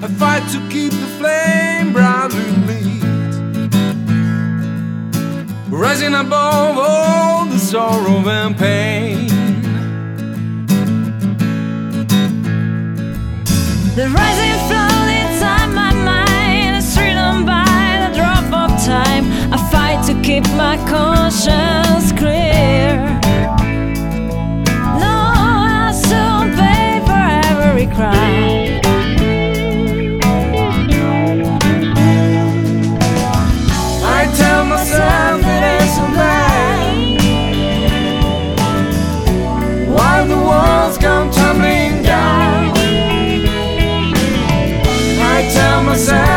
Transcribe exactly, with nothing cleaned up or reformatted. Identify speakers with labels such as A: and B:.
A: I fight to keep the flame brightly lit, rising above all the sorrow and pain.
B: The rising flood inside my mind is written by the drop of time. I fight to keep my conscience clear. No, I'll soon pay for every crime.
A: I tell myself it isn't vain, while the walls come tumbling down. I tell myself